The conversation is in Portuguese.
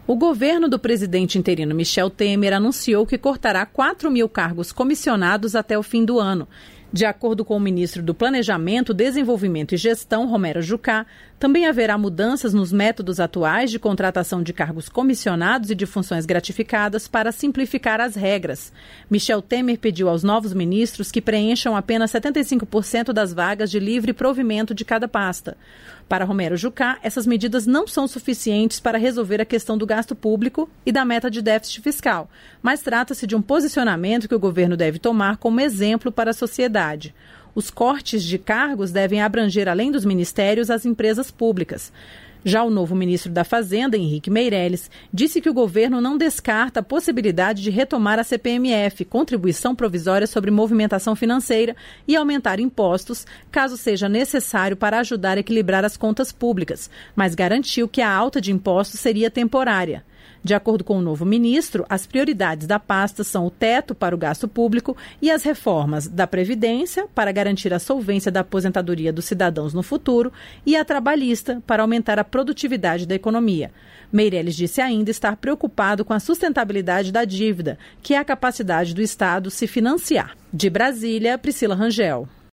O governo do presidente interino Michel Temer anunciou que cortará 4.000 cargos comissionados até o fim do ano. De acordo com o ministro do Planejamento, Desenvolvimento e Gestão, Romero Jucá, também haverá mudanças nos métodos atuais de contratação de cargos comissionados e de funções gratificadas para simplificar as regras. Michel Temer pediu aos novos ministros que preencham apenas 75% das vagas de livre provimento de cada pasta. Para Romero Jucá, essas medidas não são suficientes para resolver a questão do gasto público e da meta de déficit fiscal, mas trata-se de um posicionamento que o governo deve tomar como exemplo para a sociedade. Os cortes de cargos devem abranger, além dos ministérios, as empresas públicas. Já o novo ministro da Fazenda, Henrique Meirelles, disse que o governo não descarta a possibilidade de retomar a CPMF, Contribuição Provisória sobre Movimentação Financeira, e aumentar impostos, caso seja necessário para ajudar a equilibrar as contas públicas, mas garantiu que a alta de impostos seria temporária. De acordo com o novo ministro, as prioridades da pasta são o teto para o gasto público e as reformas da Previdência, para garantir a solvência da aposentadoria dos cidadãos no futuro, e a trabalhista, para aumentar a produtividade da economia. Meirelles disse ainda estar preocupado com a sustentabilidade da dívida, que é a capacidade do Estado se financiar. De Brasília, Priscila Rangel.